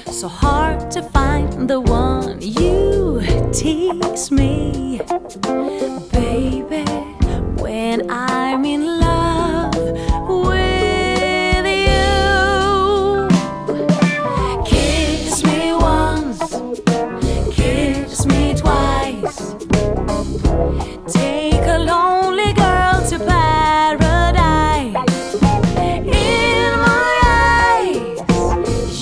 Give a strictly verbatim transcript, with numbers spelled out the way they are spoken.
so hard to find the one. You tease me, baby.